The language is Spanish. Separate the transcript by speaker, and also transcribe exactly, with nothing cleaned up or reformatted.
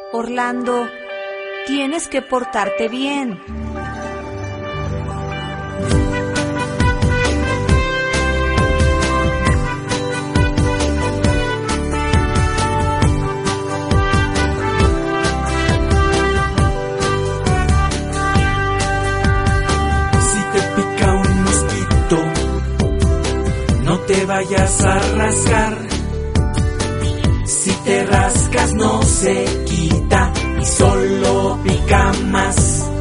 Speaker 1: Orlando, tienes que portarte bien.
Speaker 2: Si te pica un mosquito, no te vayas a rascar. Si te rascas no se quita y solo pica más.